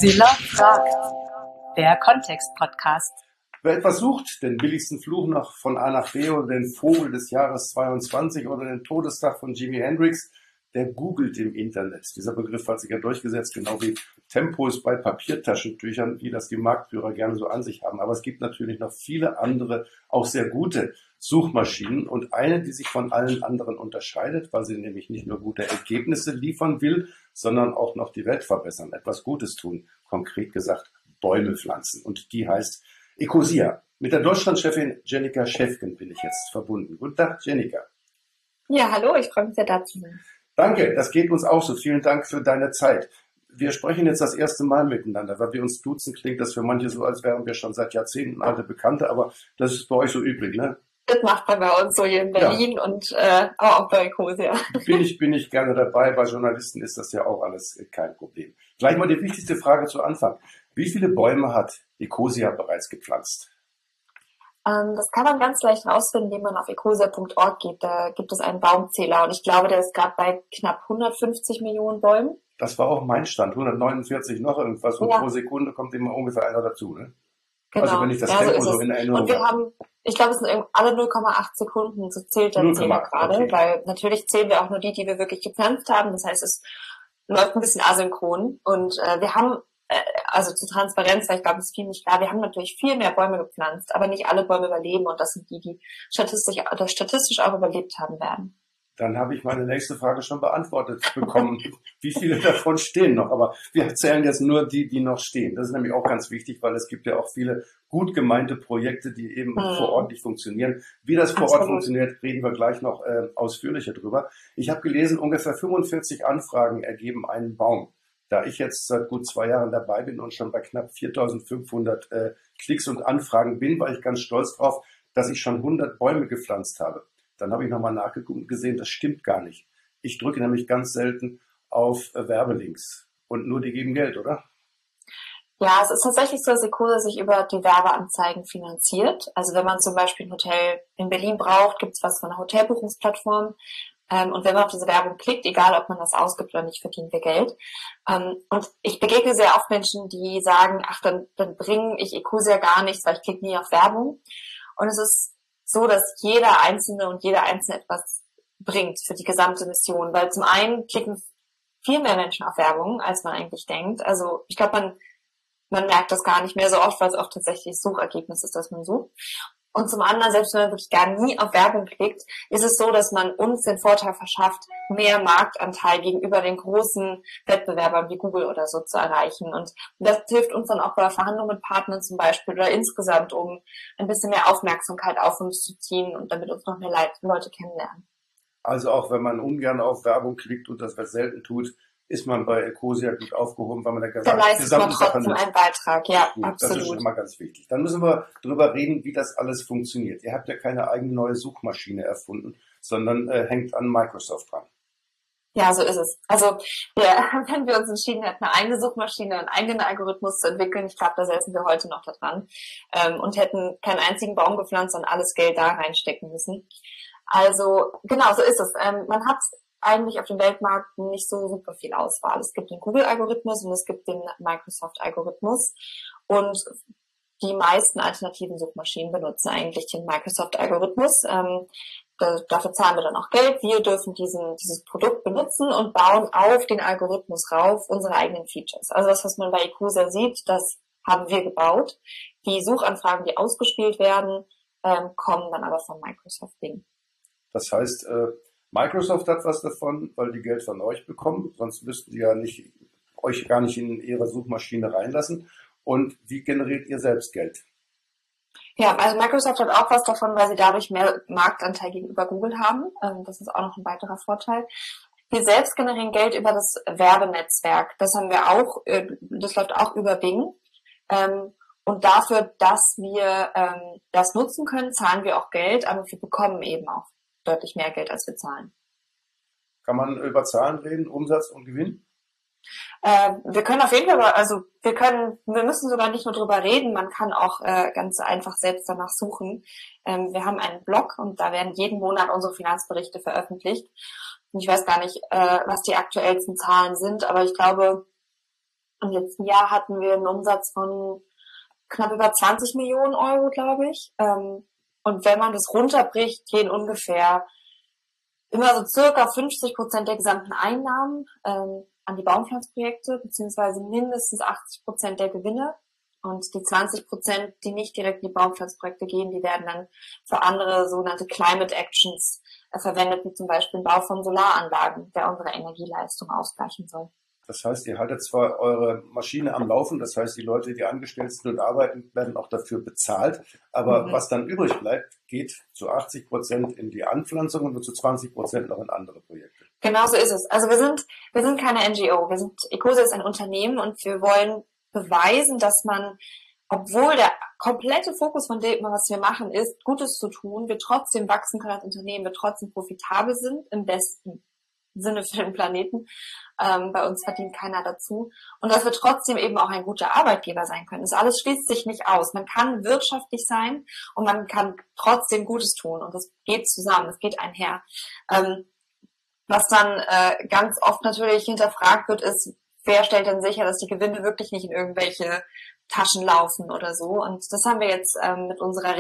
Mozilla fragt, der Kontext-Podcast. Wer etwas sucht, den billigsten Fluch noch von A nach B oder den Vogel des Jahres 22 oder den Todestag von Jimi Hendrix, der googelt im Internet. Dieser Begriff hat sich ja durchgesetzt, genau wie Tempos bei Papiertaschentüchern, wie das die Marktführer gerne so an sich haben. Aber es gibt natürlich noch viele andere, auch sehr gute Suchmaschinen und eine, die sich von allen anderen unterscheidet, weil sie nämlich nicht nur gute Ergebnisse liefern will, sondern auch noch die Welt verbessern, etwas Gutes tun, konkret gesagt Bäume pflanzen. Und die heißt Ecosia. Mit der Deutschlandchefin Jenniker Schäfgen bin ich jetzt verbunden. Guten Tag, Jenniker. Ja, hallo, ich freue mich sehr, da zu sein. Danke, das geht uns auch so. Vielen Dank für deine Zeit. Wir sprechen jetzt das erste Mal miteinander, weil wir uns duzen, klingt das für manche so, als wären wir schon seit Jahrzehnten alte Bekannte, aber das ist bei euch so üblich, ne? Das macht man bei uns so hier in Berlin, ja. Und auch bei Ecosia. Bin ich gerne dabei. Bei Journalisten ist das ja auch alles kein Problem. Gleich mal die wichtigste Frage zu Anfang. Wie viele Bäume hat Ecosia bereits gepflanzt? Das kann man ganz leicht rausfinden, indem man auf ecosia.org geht. Da gibt es einen Baumzähler und ich glaube, der ist gerade bei knapp 150 Millionen Bäumen. Das war auch mein Stand, 149 noch irgendwas und ja. Pro Sekunde kommt immer ungefähr einer dazu, ne? Genau. Also wenn ich das Tempo so in Erinnerung habe. Und wir haben, ich glaube, es sind alle 0,8 Sekunden, so zählt der Zähler gerade, okay. Weil natürlich zählen wir auch nur die wir wirklich gepflanzt haben. Das heißt, es läuft ein bisschen asynchron und wir haben also zur Transparenz, weil ich glaube, es ist viel nicht klar. Wir haben natürlich viel mehr Bäume gepflanzt, aber nicht alle Bäume überleben und das sind die statistisch auch überlebt haben werden. Dann habe ich meine nächste Frage schon beantwortet bekommen. Wie viele davon stehen noch? Aber wir zählen jetzt nur die noch stehen. Das ist nämlich auch ganz wichtig, weil es gibt ja auch viele gut gemeinte Projekte, die eben vor Ort nicht funktionieren. Wie das vor Ort funktioniert, reden wir gleich noch ausführlicher drüber. Ich habe gelesen, ungefähr 45 Anfragen ergeben einen Baum. Da ich jetzt seit gut 2 Jahren dabei bin und schon bei knapp 4.500 Klicks und Anfragen bin, war ich ganz stolz drauf, dass ich schon 100 Bäume gepflanzt habe. Dann habe ich nochmal nachgeguckt und gesehen, das stimmt gar nicht. Ich drücke nämlich ganz selten auf Werbelinks und nur die geben Geld, oder? Ja, es ist tatsächlich so, dass Ecosia sich über die Werbeanzeigen finanziert. Also wenn man zum Beispiel ein Hotel in Berlin braucht, gibt es was von einer Hotelbuchungsplattform. Und wenn man auf diese Werbung klickt, egal ob man das ausgibt oder nicht, verdienen wir Geld. Und ich begegne sehr oft Menschen, die sagen, ach, dann bringe ich Ecosia gar nichts, weil ich klicke nie auf Werbung. Und es ist so, dass jeder Einzelne etwas bringt für die gesamte Mission. Weil zum einen klicken viel mehr Menschen auf Werbung, als man eigentlich denkt. Also ich glaube, man merkt das gar nicht mehr so oft, weil es auch tatsächlich das Suchergebnis ist, das man sucht. Und zum anderen, selbst wenn man wirklich gar nie auf Werbung klickt, ist es so, dass man uns den Vorteil verschafft, mehr Marktanteil gegenüber den großen Wettbewerbern wie Google oder so zu erreichen. Und das hilft uns dann auch bei Verhandlungen mit Partnern zum Beispiel oder insgesamt, um ein bisschen mehr Aufmerksamkeit auf uns zu ziehen und damit uns noch mehr Leute kennenlernen. Also auch wenn man ungern auf Werbung klickt und das selten tut, ist man bei Ecosia gut aufgehoben, weil man der gesamten Sache nutzt. Einen Beitrag, ja, gut, absolut. Das ist schon mal ganz wichtig. Dann müssen wir drüber reden, wie das alles funktioniert. Ihr habt ja keine eigene neue Suchmaschine erfunden, sondern hängt an Microsoft dran. Ja, so ist es. Also wenn wir uns entschieden hätten, eine eigene Suchmaschine, einen eigenen Algorithmus zu entwickeln, ich glaube, da säßen wir heute noch da dran und hätten keinen einzigen Baum gepflanzt und alles Geld da reinstecken müssen. Also genau, so ist es. Man hat eigentlich auf dem Weltmarkt nicht so super viel Auswahl. Es gibt den Google-Algorithmus und es gibt den Microsoft-Algorithmus und die meisten alternativen Suchmaschinen benutzen eigentlich den Microsoft-Algorithmus. Dafür zahlen wir dann auch Geld. Wir dürfen dieses Produkt benutzen und bauen auf den Algorithmus rauf unsere eigenen Features. Also das, was man bei Ecosia sieht, das haben wir gebaut. Die Suchanfragen, die ausgespielt werden, kommen dann aber von Microsoft Bing. Das heißt, Microsoft hat was davon, weil die Geld von euch bekommen, sonst müssten die ja euch gar nicht in ihre Suchmaschine reinlassen. Und wie generiert ihr selbst Geld? Ja, also Microsoft hat auch was davon, weil sie dadurch mehr Marktanteil gegenüber Google haben. Das ist auch noch ein weiterer Vorteil. Wir selbst generieren Geld über das Werbenetzwerk. Das haben wir auch, das läuft auch über Bing. Und dafür, dass wir das nutzen können, zahlen wir auch Geld, aber wir bekommen eben auch deutlich mehr Geld, als wir zahlen. Kann man über Zahlen reden, Umsatz und Gewinn? Wir können auf jeden Fall, wir müssen sogar nicht nur drüber reden, man kann auch ganz einfach selbst danach suchen. Wir haben einen Blog und da werden jeden Monat unsere Finanzberichte veröffentlicht. Und ich weiß gar nicht, was die aktuellsten Zahlen sind, aber ich glaube, Im letzten Jahr hatten wir einen Umsatz von knapp über 20 Millionen Euro, glaube ich. Und wenn man das runterbricht, gehen ungefähr immer so circa 50% der gesamten Einnahmen an die Baumpflanzprojekte, beziehungsweise mindestens 80% der Gewinne. Und die 20%, die nicht direkt in die Baumpflanzprojekte gehen, die werden dann für andere sogenannte Climate Actions verwendet, wie zum Beispiel den Bau von Solaranlagen, der unsere Energieleistung ausgleichen soll. Das heißt, ihr haltet zwar eure Maschine am Laufen, das heißt, die Leute, die angestellt sind und arbeiten, werden auch dafür bezahlt, aber was dann übrig bleibt, geht zu 80% in die Anpflanzung und nur zu 20% noch in andere Projekte. Genau so ist es. Also wir sind keine NGO, Ecosia ist ein Unternehmen und wir wollen beweisen, dass man, obwohl der komplette Fokus von dem, was wir machen, ist, Gutes zu tun, wir trotzdem wachsen können als Unternehmen, wir trotzdem profitabel sind, im besten Sinne für den Planeten. Bei uns verdient keiner dazu. Und dass wir trotzdem eben auch ein guter Arbeitgeber sein können. Das alles schließt sich nicht aus. Man kann wirtschaftlich sein und man kann trotzdem Gutes tun. Und das geht zusammen, das geht einher. Was dann ganz oft natürlich hinterfragt wird, ist, wer stellt denn sicher, dass die Gewinne wirklich nicht in irgendwelche Taschen laufen oder so. Und das haben wir jetzt mit unserer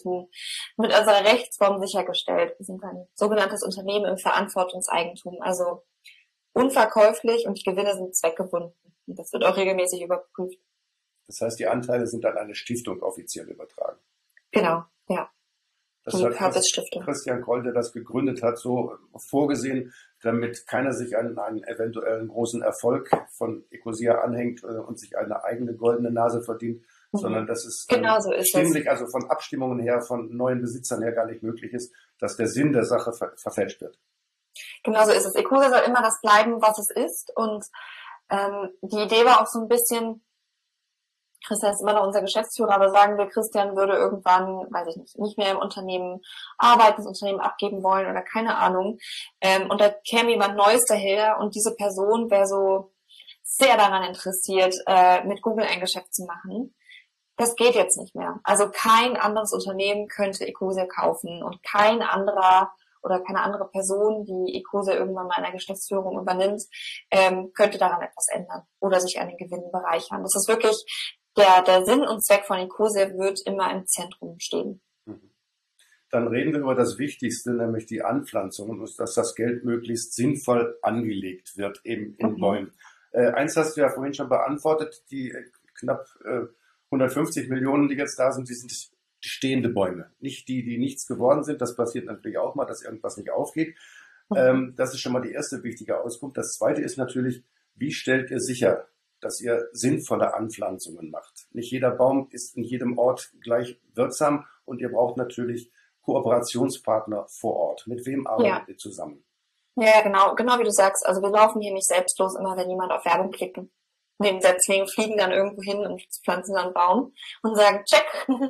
Rechtsform sichergestellt. Wir sind ein sogenanntes Unternehmen im Verantwortungseigentum, also unverkäuflich und die Gewinne sind zweckgebunden. Und das wird auch regelmäßig überprüft. Das heißt, die Anteile sind an eine Stiftung offiziell übertragen. Genau, ja. Das Die hat Purpose-Stiftung. Christian Kroll, der das gegründet hat, so vorgesehen, damit keiner sich an einen eventuellen großen Erfolg von Ecosia anhängt und sich eine eigene goldene Nase verdient, sondern dass es genau so ist stimmlich, also von Abstimmungen her, von neuen Besitzern her gar nicht möglich ist, dass der Sinn der Sache verfälscht wird. Genau so ist es. Ecosia soll immer das bleiben, was es ist. Und die Idee war auch so ein bisschen, Christian ist immer noch unser Geschäftsführer, aber sagen wir, Christian würde irgendwann, weiß ich nicht mehr im Unternehmen arbeiten, das Unternehmen abgeben wollen oder keine Ahnung. Und da käme jemand Neues daher und diese Person wäre so sehr daran interessiert, mit Google ein Geschäft zu machen. Das geht jetzt nicht mehr. Also kein anderes Unternehmen könnte Ecosia kaufen und kein anderer oder keine andere Person, die Ecosia irgendwann mal in der Geschäftsführung übernimmt, könnte daran etwas ändern oder sich an den Gewinnen bereichern. Das ist wirklich der Sinn und Zweck von Ecosia wird immer im Zentrum stehen. Dann reden wir über das Wichtigste, nämlich die Anpflanzung und dass das Geld möglichst sinnvoll angelegt wird, eben in Bäumen. Eins hast du ja vorhin schon beantwortet, die knapp 150 Millionen, die jetzt da sind, die sind stehende Bäume. Nicht die, die nichts geworden sind. Das passiert natürlich auch mal, dass irgendwas nicht aufgeht. Das ist schon mal die erste wichtige Auskunft. Das zweite ist natürlich, wie stellt ihr sicher, dass ihr sinnvolle Anpflanzungen macht? Nicht jeder Baum ist in jedem Ort gleich wirksam und ihr braucht natürlich Kooperationspartner vor Ort. Mit wem arbeitet ihr zusammen? Ja, genau wie du sagst. Also wir laufen hier nicht selbstlos, immer wenn jemand auf Werbung klickt und neben Setzlinge fliegen dann irgendwo hin und pflanzen dann einen Baum und sagen, check.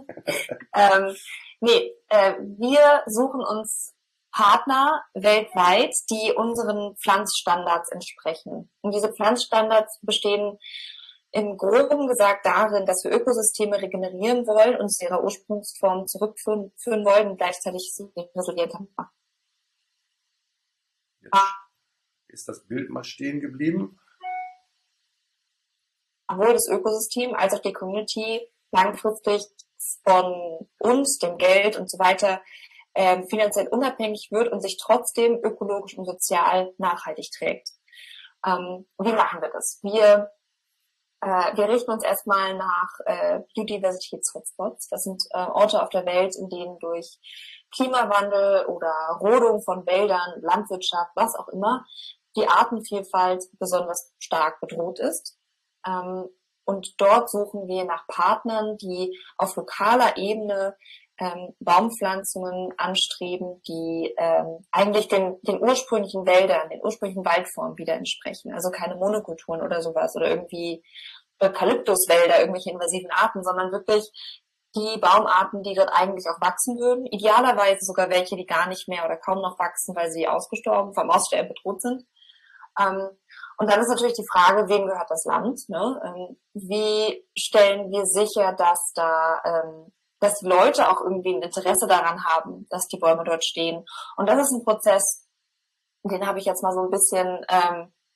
Wir suchen uns Partner weltweit, die unseren Pflanzstandards entsprechen. Und diese Pflanzstandards bestehen im Groben gesagt darin, dass wir Ökosysteme regenerieren wollen und zu ihrer Ursprungsform zurückführen wollen und gleichzeitig sie resilient machen. Jetzt ist das Bild mal stehen geblieben. Sowohl das Ökosystem als auch die Community langfristig von uns, dem Geld und so weiter finanziell unabhängig wird und sich trotzdem ökologisch und sozial nachhaltig trägt. Wie machen wir das? Wir richten uns erstmal nach Biodiversitäts-Hotspots. Das sind Orte auf der Welt, in denen durch Klimawandel oder Rodung von Wäldern, Landwirtschaft, was auch immer, die Artenvielfalt besonders stark bedroht ist. Und dort suchen wir nach Partnern, die auf lokaler Ebene Baumpflanzungen anstreben, die eigentlich den ursprünglichen Wäldern, den ursprünglichen Waldformen wieder entsprechen. Also keine Monokulturen oder sowas oder irgendwie Eukalyptuswälder, irgendwelche invasiven Arten, sondern wirklich die Baumarten, die dort eigentlich auch wachsen würden. Idealerweise sogar welche, die gar nicht mehr oder kaum noch wachsen, weil sie vom Aussterben bedroht sind. Und dann ist natürlich die Frage, wem gehört das Land? Ne? Wie stellen wir sicher, dass dass die Leute auch irgendwie ein Interesse daran haben, dass die Bäume dort stehen? Und das ist ein Prozess, den habe ich jetzt mal so ein bisschen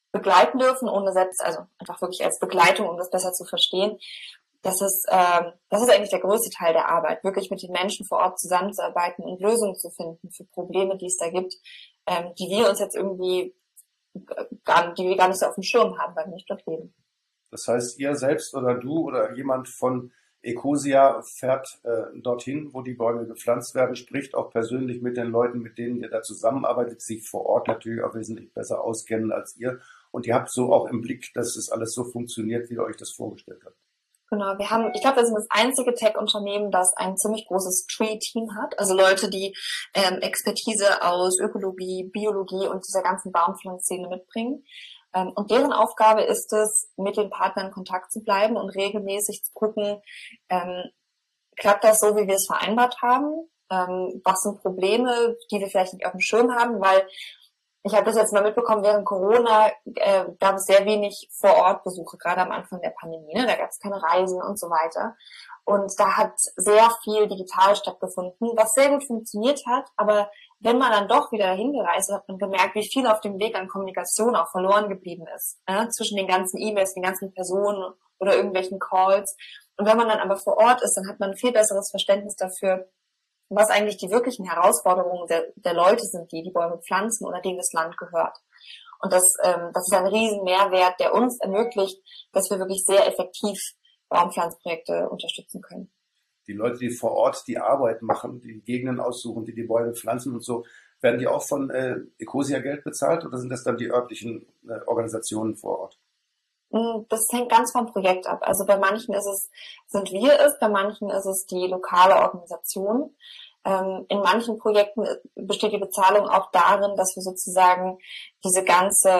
begleiten dürfen, ohne selbst, also einfach wirklich als Begleitung, um das besser zu verstehen. Das ist eigentlich der größte Teil der Arbeit, wirklich mit den Menschen vor Ort zusammenzuarbeiten und Lösungen zu finden für Probleme, die es da gibt, die wir uns jetzt irgendwie die wir gar nicht so auf dem Schirm haben, weil wir nicht dort leben. Das heißt, ihr selbst oder du oder jemand von Ecosia fährt dorthin, wo die Bäume gepflanzt werden, spricht auch persönlich mit den Leuten, mit denen ihr da zusammenarbeitet, sich vor Ort natürlich auch wesentlich besser auskennen als ihr. Und ihr habt so auch im Blick, dass es alles so funktioniert, wie ihr euch das vorgestellt habt. Genau, ich glaube, wir sind das einzige Tech-Unternehmen, das ein ziemlich großes Tree-Team hat. Also Leute, die Expertise aus Ökologie, Biologie und dieser ganzen Baumpflanzszene mitbringen. Und deren Aufgabe ist es, mit den Partnern in Kontakt zu bleiben und regelmäßig zu gucken, klappt das so, wie wir es vereinbart haben? Was sind Probleme, die wir vielleicht nicht auf dem Schirm haben? Weil ich habe das jetzt mal mitbekommen, während Corona gab es sehr wenig Vor-Ort-Besuche, gerade am Anfang der Pandemie. Ne? Da gab es keine Reisen und so weiter. Und da hat sehr viel digital stattgefunden, was sehr gut funktioniert hat. Aber wenn man dann doch wieder hingereist ist, hat man gemerkt, wie viel auf dem Weg an Kommunikation auch verloren geblieben ist. Zwischen den ganzen E-Mails, den ganzen Personen oder irgendwelchen Calls. Und wenn man dann aber vor Ort ist, dann hat man ein viel besseres Verständnis dafür, was eigentlich die wirklichen Herausforderungen der Leute sind, die Bäume pflanzen oder denen das Land gehört. Und das ist ein riesen Mehrwert, der uns ermöglicht, dass wir wirklich sehr effektiv Baumpflanzprojekte unterstützen können. Die Leute, die vor Ort die Arbeit machen, die Gegenden aussuchen, die Bäume pflanzen und so, werden die auch von Ecosia Geld bezahlt oder sind das dann die örtlichen Organisationen vor Ort? Das hängt ganz vom Projekt ab. Also bei manchen sind wir es, bei manchen ist es die lokale Organisation. In manchen Projekten besteht die Bezahlung auch darin, dass wir sozusagen diese ganze,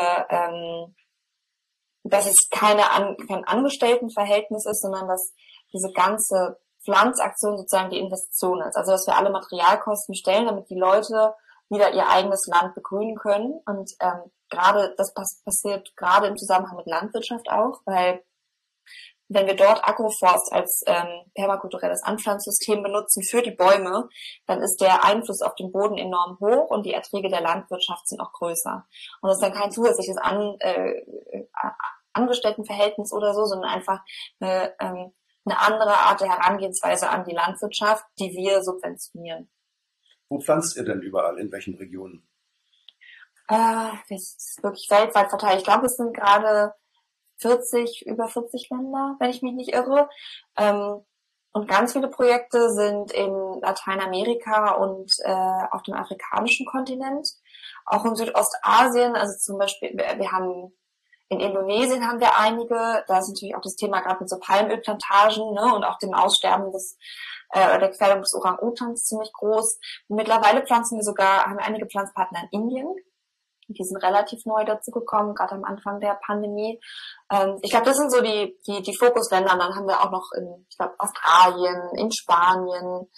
dass es kein Angestelltenverhältnis ist, sondern dass diese ganze Pflanzaktion sozusagen die Investition ist. Also dass wir alle Materialkosten stellen, damit die Leute wieder ihr eigenes Land begrünen können. Und das passiert gerade im Zusammenhang mit Landwirtschaft auch, weil wenn wir dort Agroforst als permakulturelles Anpflanzsystem benutzen für die Bäume, dann ist der Einfluss auf den Boden enorm hoch und die Erträge der Landwirtschaft sind auch größer. Und das ist dann kein zusätzliches Angestelltenverhältnis oder so, sondern einfach eine andere Art der Herangehensweise an die Landwirtschaft, die wir subventionieren. Wo pflanzt ihr denn überall? In welchen Regionen? Das ist wirklich weltweit verteilt. Ich glaube, es sind gerade über 40 Länder, wenn ich mich nicht irre. Und ganz viele Projekte sind in Lateinamerika und auf dem afrikanischen Kontinent. Auch in Südostasien, also zum Beispiel, in Indonesien haben wir einige. Da ist natürlich auch das Thema gerade mit so Palmölplantagen, ne, und auch dem Aussterben der Gefährdung des Orang-Utans ziemlich groß. Mittlerweile haben wir einige Pflanzpartner in Indien. Die sind relativ neu dazu gekommen, gerade am Anfang der Pandemie. Ich glaube, das sind so die Fokusländer. Und dann haben wir auch noch Australien, in Spanien.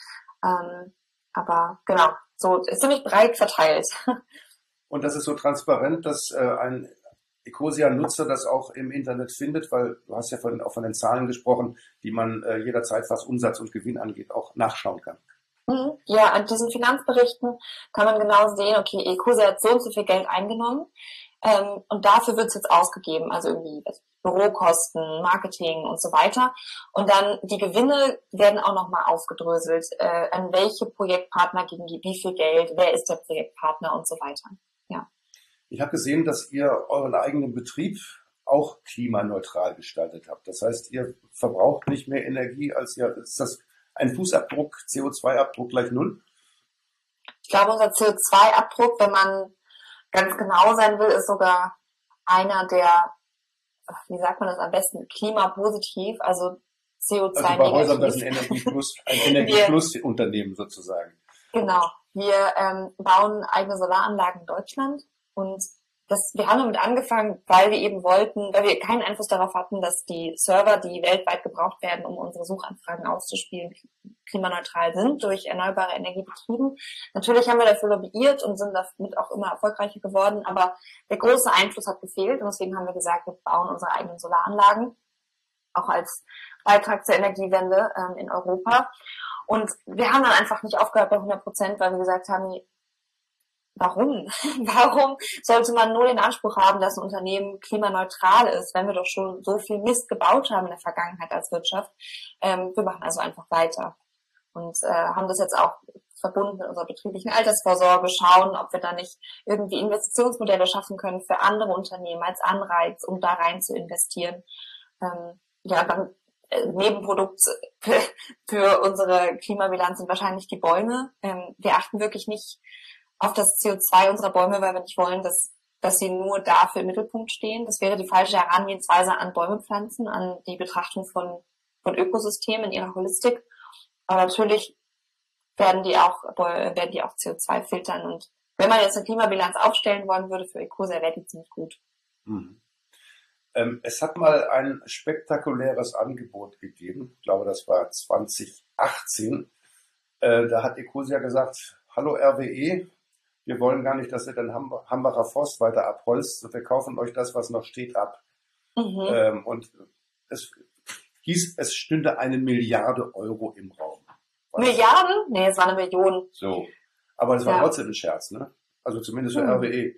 Aber genau, so ist ziemlich breit verteilt. Und das ist so transparent, dass ein Ecosia-Nutzer das auch im Internet findet, weil du hast ja auch von den Zahlen gesprochen, die man jederzeit, was Umsatz und Gewinn angeht, auch nachschauen kann. Ja, an diesen Finanzberichten kann man genau sehen, okay, Ecosia hat so und so viel Geld eingenommen und dafür wird es jetzt ausgegeben, also irgendwie Bürokosten, Marketing und so weiter. Und dann die Gewinne werden auch nochmal aufgedröselt, an welche Projektpartner gegen wie viel Geld, wer ist der Projektpartner und so weiter. Ja. Ich habe gesehen, dass ihr euren eigenen Betrieb auch klimaneutral gestaltet habt. Das heißt, ihr verbraucht nicht mehr Energie als ist das ein Fußabdruck, CO2-Abdruck gleich 0? Ich glaube, unser CO2-Abdruck, wenn man ganz genau sein will, ist sogar einer der, wie sagt man das am besten, klimapositiv, also CO2-negativ. Also bei Häusern, das ist ein Energieplus-Unternehmen sozusagen. Genau. Wir bauen eigene Solaranlagen in Deutschland und wir haben damit angefangen, weil wir keinen Einfluss darauf hatten, dass die Server, die weltweit gebraucht werden, um unsere Suchanfragen auszuspielen, klimaneutral sind, durch erneuerbare Energie betrieben. Natürlich haben wir dafür lobbyiert und sind damit auch immer erfolgreicher geworden, aber der große Einfluss hat gefehlt und deswegen haben wir gesagt, wir bauen unsere eigenen Solaranlagen, auch als Beitrag zur Energiewende in Europa. Und wir haben dann einfach nicht aufgehört bei 100%, weil wir gesagt haben, warum? Warum sollte man nur den Anspruch haben, dass ein Unternehmen klimaneutral ist, wenn wir doch schon so viel Mist gebaut haben in der Vergangenheit als Wirtschaft? Wir machen also einfach weiter und haben das jetzt auch verbunden mit unserer betrieblichen Altersvorsorge, schauen, ob wir da nicht irgendwie Investitionsmodelle schaffen können für andere Unternehmen als Anreiz, um da rein zu investieren. Dann Nebenprodukt für unsere Klimabilanz sind wahrscheinlich die Bäume. Wir achten wirklich nicht auf das CO2 unserer Bäume, weil wir nicht wollen, dass sie nur dafür im Mittelpunkt stehen. Das wäre die falsche Herangehensweise an Bäume pflanzen, an die Betrachtung von Ökosystemen in ihrer Holistik. Aber natürlich werden die auch CO2 filtern. Und wenn man jetzt eine Klimabilanz aufstellen wollen würde für Ecosia, wäre die ziemlich gut. Mhm. Es hat mal ein spektakuläres Angebot gegeben. Ich glaube, das war 2018. Da hat Ecosia gesagt, hallo RWE, wir wollen gar nicht, dass ihr den Hambacher Forst weiter abholzt. Wir kaufen euch das, was noch steht, ab. Und es hieß, es stünde 1 Milliarde Euro im Raum. Milliarden? Nee, es war 1 Million. So. Aber es war trotzdem ein Scherz, ne? Also zumindest für RWE.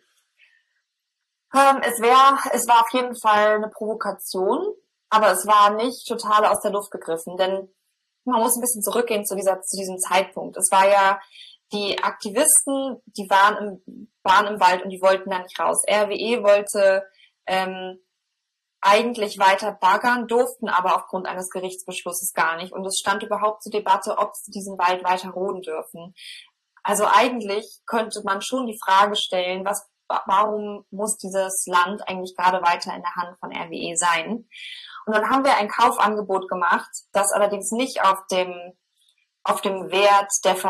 Es war auf jeden Fall eine Provokation, aber es war nicht total aus der Luft gegriffen, denn man muss ein bisschen zurückgehen zu diesem Zeitpunkt. Es war ja, die Aktivisten, die waren im Wald und die wollten da nicht raus. RWE wollte eigentlich weiter baggern, durften aber aufgrund eines Gerichtsbeschlusses gar nicht. Und es stand überhaupt zur Debatte, ob sie diesen Wald weiter roden dürfen. Also eigentlich könnte man schon die Frage stellen, warum muss dieses Land eigentlich gerade weiter in der Hand von RWE sein? Und dann haben wir ein Kaufangebot gemacht, das allerdings nicht auf dem Wert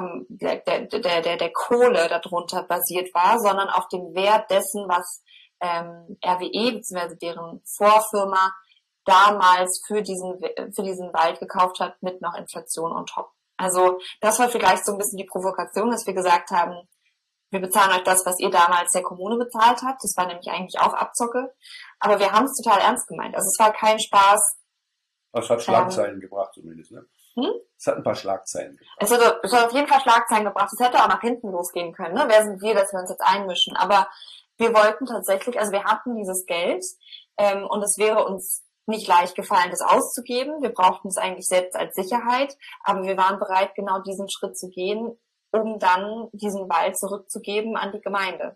der Kohle darunter basiert war, sondern auf dem Wert dessen, was RWE bzw. deren Vorfirma damals für diesen Wald gekauft hat, mit noch Inflation on top. Also das war vielleicht so ein bisschen die Provokation, dass wir gesagt haben, wir bezahlen euch das, was ihr damals der Kommune bezahlt habt. Das war nämlich eigentlich auch Abzocke. Aber wir haben es total ernst gemeint. Also es war kein Spaß. Es hat Schlagzeilen gebracht zumindest, ne? Es hat ein paar Schlagzeilen gebracht. Es hat auf jeden Fall Schlagzeilen gebracht. Es hätte auch nach hinten losgehen können. Ne? Wer sind wir, dass wir uns jetzt einmischen? Aber wir wollten tatsächlich, also wir hatten dieses Geld und es wäre uns nicht leicht gefallen, das auszugeben. Wir brauchten es eigentlich selbst als Sicherheit. Aber wir waren bereit, genau diesen Schritt zu gehen, um dann diesen Wald zurückzugeben an die Gemeinde.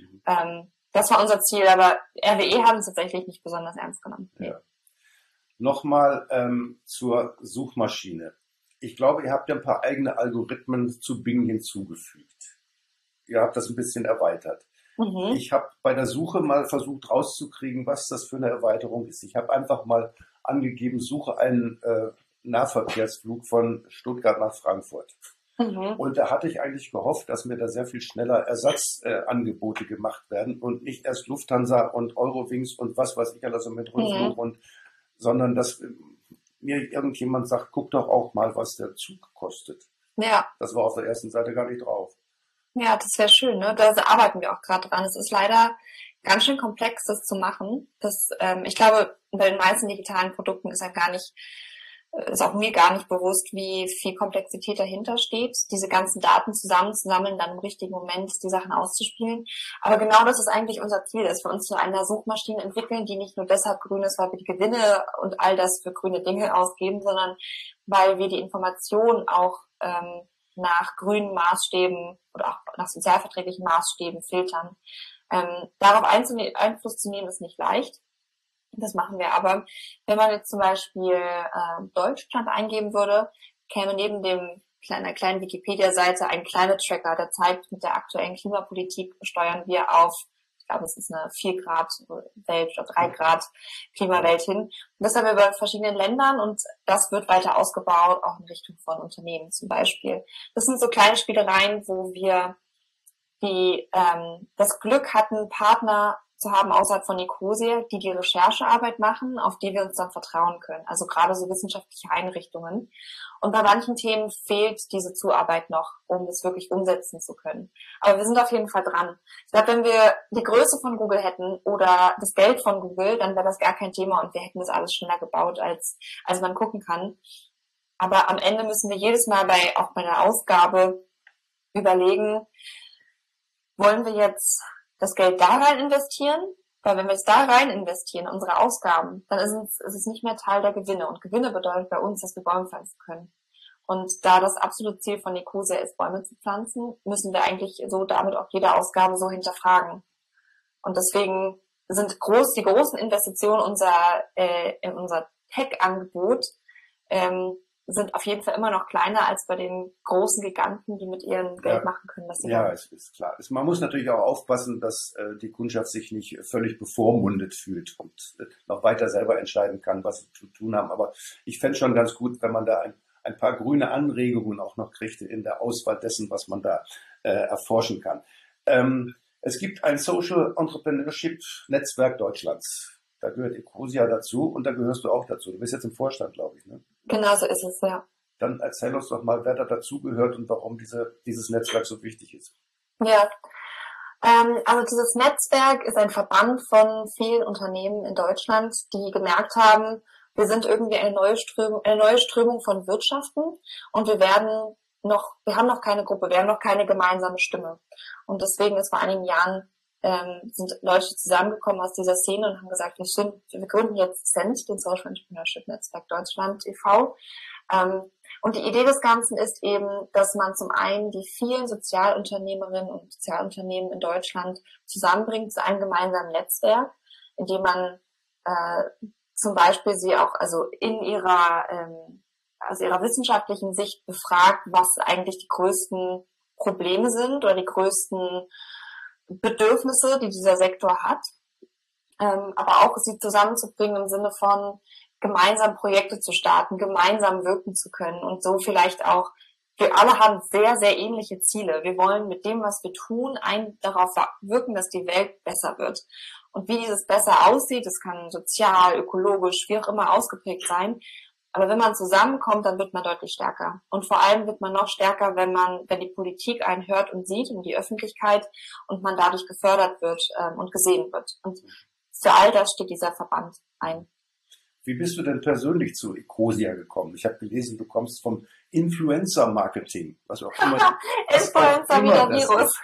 Das war unser Ziel, aber RWE hat uns tatsächlich nicht besonders ernst genommen. Nee. Ja. Nochmal zur Suchmaschine. Ich glaube, ihr habt ja ein paar eigene Algorithmen zu Bing hinzugefügt. Ihr habt das ein bisschen erweitert. Ich habe bei der Suche mal versucht rauszukriegen, was das für eine Erweiterung ist. Ich habe einfach mal angegeben, suche einen Nahverkehrsflug von Stuttgart nach Frankfurt. Und da hatte ich eigentlich gehofft, dass mir da sehr viel schneller Ersatzangebote gemacht werden und nicht erst Lufthansa und Eurowings und was weiß ich alles mit Rückflug sondern dass mir irgendjemand sagt, guck doch auch mal, was der Zug kostet. Ja. Das war auf der ersten Seite gar nicht drauf. Ja, das wäre schön, ne? Da arbeiten wir auch gerade dran. Es ist leider ganz schön komplex, das zu machen. Ich glaube, bei den meisten digitalen Produkten ist auch mir gar nicht bewusst, wie viel Komplexität dahinter steht, diese ganzen Daten zusammenzusammeln, dann im richtigen Moment die Sachen auszuspielen. Aber genau das ist eigentlich unser Ziel, dass wir uns zu einer Suchmaschine entwickeln, die nicht nur deshalb grün ist, weil wir die Gewinne und all das für grüne Dinge ausgeben, sondern weil wir die Informationen auch nach grünen Maßstäben oder auch nach sozialverträglichen Maßstäben filtern. Darauf Einfluss zu nehmen, ist nicht leicht. Das machen wir aber. Wenn man jetzt zum Beispiel Deutschland eingeben würde, käme neben einer kleinen Wikipedia-Seite ein Climate Tracker, der zeigt, mit der aktuellen Klimapolitik steuern wir auf, ich glaube, es ist eine 4 Grad Welt oder 3 Grad Klimawelt hin. Und das haben wir bei verschiedenen Ländern und das wird weiter ausgebaut, auch in Richtung von Unternehmen zum Beispiel. Das sind so kleine Spielereien, wo wir das Glück hatten, Partner zu haben außerhalb von Ecosia, die Recherchearbeit machen, auf die wir uns dann vertrauen können. Also gerade so wissenschaftliche Einrichtungen. Und bei manchen Themen fehlt diese Zuarbeit noch, um es wirklich umsetzen zu können. Aber wir sind auf jeden Fall dran. Ich glaube, wenn wir die Größe von Google hätten oder das Geld von Google, dann wäre das gar kein Thema und wir hätten das alles schneller gebaut, als man gucken kann. Aber am Ende müssen wir jedes Mal auch bei der Ausgabe überlegen, wollen wir jetzt das Geld da rein investieren? Weil wenn wir es da rein investieren, unsere Ausgaben, dann ist es nicht mehr Teil der Gewinne. Und Gewinne bedeutet bei uns, dass wir Bäume pflanzen können. Und da das absolute Ziel von Ecosia ist, Bäume zu pflanzen, müssen wir eigentlich so damit auch jede Ausgabe so hinterfragen. Und deswegen sind die großen Investitionen in unser Tech-Angebot sind auf jeden Fall immer noch kleiner als bei den großen Giganten, die mit ihrem Geld machen können, was sie wollen. Ja, es ist klar. Man muss natürlich auch aufpassen, dass die Kundschaft sich nicht völlig bevormundet fühlt und noch weiter selber entscheiden kann, was sie zu tun haben. Aber ich fände schon ganz gut, wenn man da ein paar grüne Anregungen auch noch kriegt in der Auswahl dessen, was man da erforschen kann. Es gibt ein Social Entrepreneurship Netzwerk Deutschlands. Da gehört Ecosia dazu und da gehörst du auch dazu. Du bist jetzt im Vorstand, glaube ich, ne? Genau so ist es, ja. Dann erzähl uns doch mal, wer da dazugehört und warum dieses Netzwerk so wichtig ist. Ja, also dieses Netzwerk ist ein Verband von vielen Unternehmen in Deutschland, die gemerkt haben, wir sind irgendwie eine neue Strömung von Wirtschaften und wir haben noch keine Gruppe, wir haben noch keine gemeinsame Stimme. Und deswegen ist vor einigen Jahren sind Leute zusammengekommen aus dieser Szene und haben gesagt, wir gründen jetzt CENT, den Social Entrepreneurship Netzwerk Deutschland e.V. Und die Idee des Ganzen ist eben, dass man zum einen die vielen Sozialunternehmerinnen und Sozialunternehmen in Deutschland zusammenbringt zu einem gemeinsamen Netzwerk, in dem man zum Beispiel sie auch in aus ihrer wissenschaftlichen Sicht befragt, was eigentlich die größten Probleme sind oder die größten Bedürfnisse, die dieser Sektor hat, aber auch sie zusammenzubringen im Sinne von gemeinsam Projekte zu starten, gemeinsam wirken zu können und so vielleicht auch, wir alle haben sehr, sehr ähnliche Ziele. Wir wollen mit dem, was wir tun, darauf wirken, dass die Welt besser wird. Und wie dieses besser aussieht, das kann sozial, ökologisch, wie auch immer ausgeprägt sein. Aber wenn man zusammenkommt, dann wird man deutlich stärker. Und vor allem wird man noch stärker, wenn die Politik einen hört und sieht und die Öffentlichkeit und man dadurch gefördert wird und gesehen wird. Und für all das steht dieser Verband ein. Wie bist du denn persönlich zu Ecosia gekommen? Ich habe gelesen, du kommst vom Influencer-Marketing, was auch immer. Influencer wie der Virus.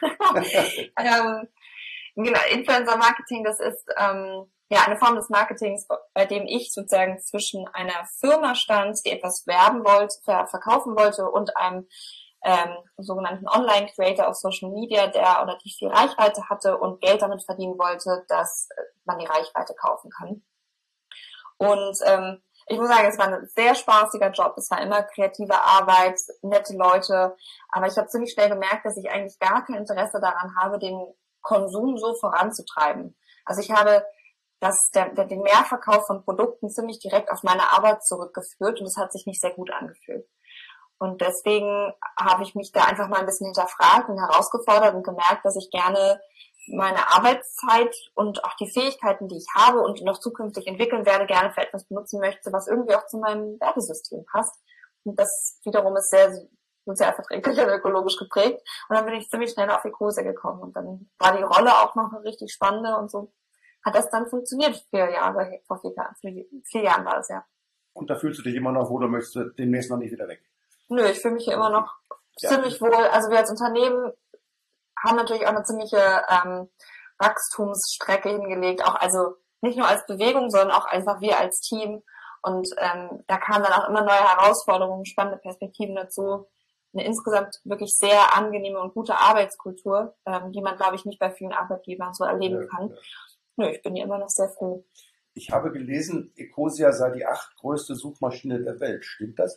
Genau, Influencer-Marketing, das ist eine Form des Marketings, bei dem ich sozusagen zwischen einer Firma stand, die etwas verkaufen wollte und einem sogenannten Online-Creator auf Social Media, die viel Reichweite hatte und Geld damit verdienen wollte, dass man die Reichweite kaufen kann. Und ich muss sagen, es war ein sehr spaßiger Job. Es war immer kreative Arbeit, nette Leute. Aber ich habe ziemlich schnell gemerkt, dass ich eigentlich gar kein Interesse daran habe, den Konsum so voranzutreiben. Also ich habe den Mehrverkauf von Produkten ziemlich direkt auf meine Arbeit zurückgeführt und es hat sich nicht sehr gut angefühlt. Und deswegen habe ich mich da einfach mal ein bisschen hinterfragt und herausgefordert und gemerkt, dass ich gerne meine Arbeitszeit und auch die Fähigkeiten, die ich habe und noch zukünftig entwickeln werde, gerne für etwas benutzen möchte, was irgendwie auch zu meinem Wertesystem passt. Und das wiederum ist sehr sozialverträglich und ökologisch geprägt. Und dann bin ich ziemlich schnell auf Ecosia gekommen. Und dann war die Rolle auch noch eine richtig spannende und so hat das dann funktioniert. 4 Jahre, vor 4 Jahren war es, ja. Und da fühlst du dich immer noch wohl, oder möchtest du demnächst noch nicht wieder weg? Nö, ich fühle mich hier immer noch ziemlich wohl. Also wir als Unternehmen haben natürlich auch eine ziemliche Wachstumsstrecke hingelegt, auch also nicht nur als Bewegung, sondern auch einfach wir als Team. Und da kamen dann auch immer neue Herausforderungen, spannende Perspektiven dazu. Eine insgesamt wirklich sehr angenehme und gute Arbeitskultur, die man, glaube ich, nicht bei vielen Arbeitgebern so erleben kann. Ja. Nö, ich bin hier immer noch sehr froh. Ich habe gelesen, Ecosia sei die 8. größte Suchmaschine der Welt. Stimmt das?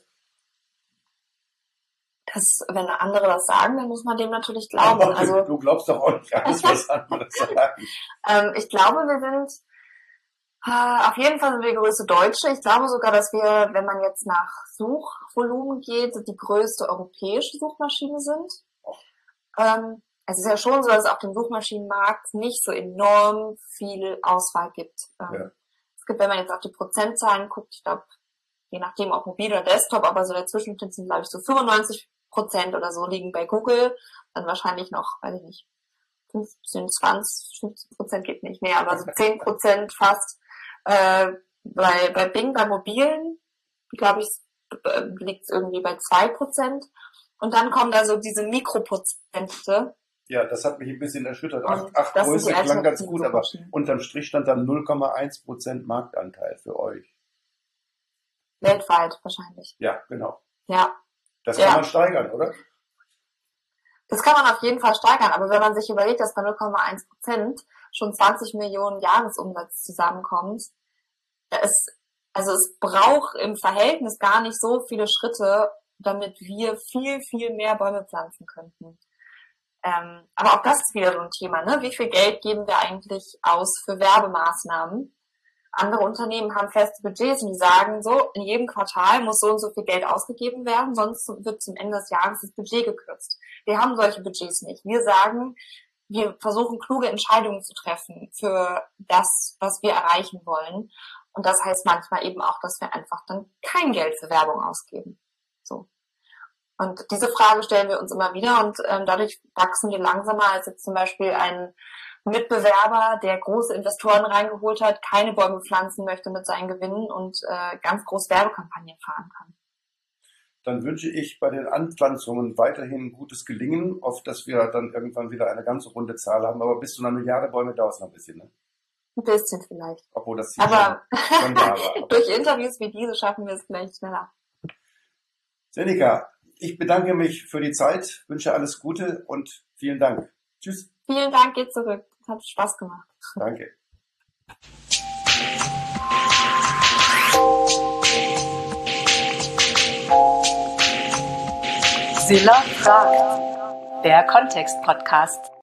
Wenn andere das sagen, dann muss man dem natürlich glauben. Aber also, du glaubst doch auch nicht alles, was andere sagen. Ich glaube, wir sind auf jeden Fall die größte Deutsche. Ich glaube sogar, dass wir, wenn man jetzt nach Suchvolumen geht, die größte europäische Suchmaschine sind. Es ist ja schon so, dass es auf dem Suchmaschinenmarkt nicht so enorm viel Auswahl gibt. Es gibt, wenn man jetzt auf die Prozentzahlen guckt, ich glaube, je nachdem ob mobil oder Desktop, aber so dazwischen sind, glaube ich, so 95% oder so liegen bei Google. Dann wahrscheinlich noch, weiß ich nicht, 15, 20, 15% geht nicht mehr, aber so 10% fast. Bei Bing, bei mobilen, glaube ich, liegt es irgendwie bei 2%. Und dann kommen da so diese Mikroprozente, Ja, das hat mich ein bisschen erschüttert. Und Acht das sind Größe die klang ganz alternativen gut, aber Suchmaschinen. unterm Strich stand dann 0,1% Marktanteil für euch. Weltweit wahrscheinlich. Ja, genau. Ja, Das Ja. kann man steigern, oder? das kann man auf jeden Fall steigern. Aber wenn man sich überlegt, dass bei 0,1% schon 20 Millionen Jahresumsatz zusammenkommt, es braucht im Verhältnis gar nicht so viele Schritte, damit wir viel, viel mehr Bäume pflanzen könnten. Aber auch das ist wieder so ein Thema, ne? Wie viel Geld geben wir eigentlich aus für Werbemaßnahmen? Andere Unternehmen haben feste Budgets und die sagen so, in jedem Quartal muss so und so viel Geld ausgegeben werden, sonst wird zum Ende des Jahres das Budget gekürzt. Wir haben solche Budgets nicht. Wir sagen, wir versuchen kluge Entscheidungen zu treffen für das, was wir erreichen wollen. Und das heißt manchmal eben auch, dass wir einfach dann kein Geld für Werbung ausgeben. So. Und diese Frage stellen wir uns immer wieder und dadurch wachsen wir langsamer als jetzt zum Beispiel ein Mitbewerber, der große Investoren reingeholt hat, keine Bäume pflanzen möchte mit seinen Gewinnen und ganz groß Werbekampagnen fahren kann. Dann wünsche ich bei den Anpflanzungen weiterhin gutes Gelingen, auf dass wir dann irgendwann wieder eine ganze runde Zahl haben. Aber bis zu einer Milliarde Bäume dauert es noch ein bisschen, ne? Ein bisschen vielleicht. Obwohl das Ziel Aber schon da war. durch Interviews wie diese schaffen wir es vielleicht schneller. Senika, ich bedanke mich für die Zeit, wünsche alles Gute und vielen Dank. Tschüss. Vielen Dank, geht zurück. Hat Spaß gemacht. Danke. Silla fragt. Der Kontext-Podcast.